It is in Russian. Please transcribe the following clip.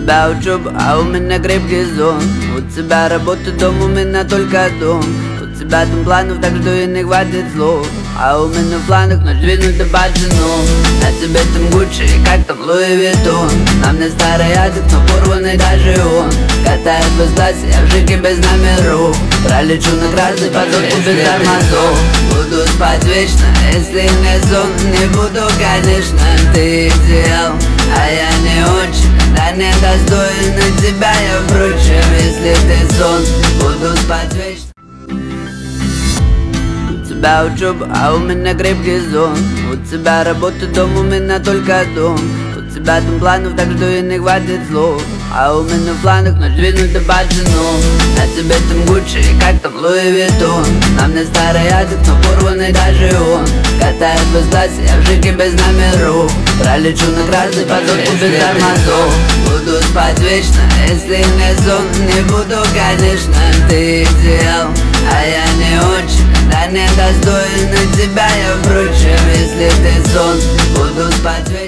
тебя учеба, а у меня крепкий сон. У тебя работа, дом, у меня только дом. У тебя там планов, так что и не хватит слов. А у меня в планах ночь двинуть до баджину. На тебе там Гуччи, как там Луи Виттон. На мне старый язык, но порванный даже он. Катает в эстасе, я в жике без номеров. Пролечу на красный подводку без тормозов. Буду спать вечно, если не сон. Не буду, конечно, ты идеал, а я не очень, да не достойна тебя я, впрочем, если ты сон. Буду спать вечно. У тебя учеба, а у меня крепкий сон. У тебя работа, дом, у меня только дом. У тебя там планов, так что и не хватит слов. А у меня в планах ночь двинуть до баджину. На тебе там Гуччи, как там Луи Виттон. На мне старый язык, но порванный даже он. Катает в эстасе, я в жике без номеров. Пролечу на красный подводку без тормозов. Буду спать вечно, если не сон. Не буду, конечно, ты идеал, а я не очень, да не достойна тебя я, впрочем, если ты сон. Буду спать вечно.